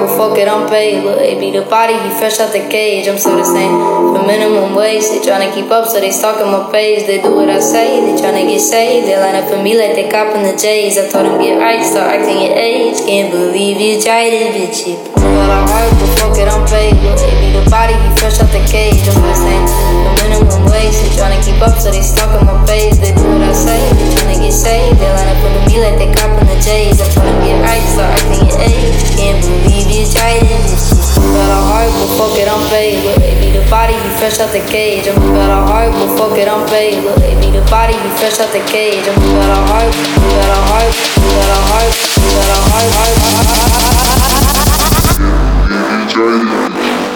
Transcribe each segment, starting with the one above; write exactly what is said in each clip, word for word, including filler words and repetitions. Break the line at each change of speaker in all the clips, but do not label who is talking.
but fuck it, I'm paid. Look, it be the body, he fresh out the cage. I'm still the same for minimum wage. They tryna keep up, so they stalking my page. They do what I say, they tryna get saved. They line up for me like they copping the J's. I told them get right, start acting your age. Can't believe you tried it, bitch. You got a heart, but fuck it, I'm paid. Look, it be the body, he fresh out the cage. I'm still the same for minimum wage. They tryna keep up, so they stalking my page. They do what I say, they tryna get saved. They line up for me like they copping the J's. I told them get right, start acting your age. Can't believe you tried it, bitch. Got a heart, but fuck it, I'm paid. Look, it be the body, he fresh out the cage. I'm got a heart, but fuck it, I'm paid. Look, it be the body, he fresh out the cage. I'm got a heart, we got a heart, we got a heart, we got a heart, heart, heart, heart, heart.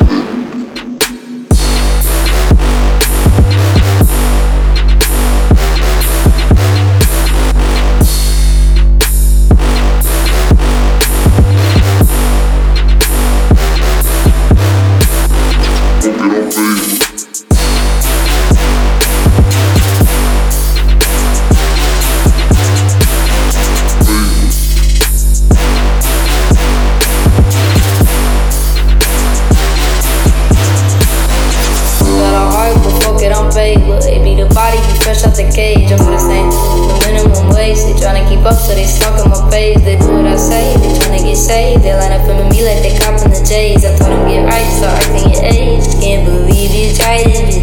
Look, it be the body, he fresh out the cage. I'm still the same for minimum wage. They tryna keep up, so they stalking my page. They do what I say, they tryna get saved. They line up for me like they copping the J's. I told them get right, start acting your age. Can't believe you tried it, bitch.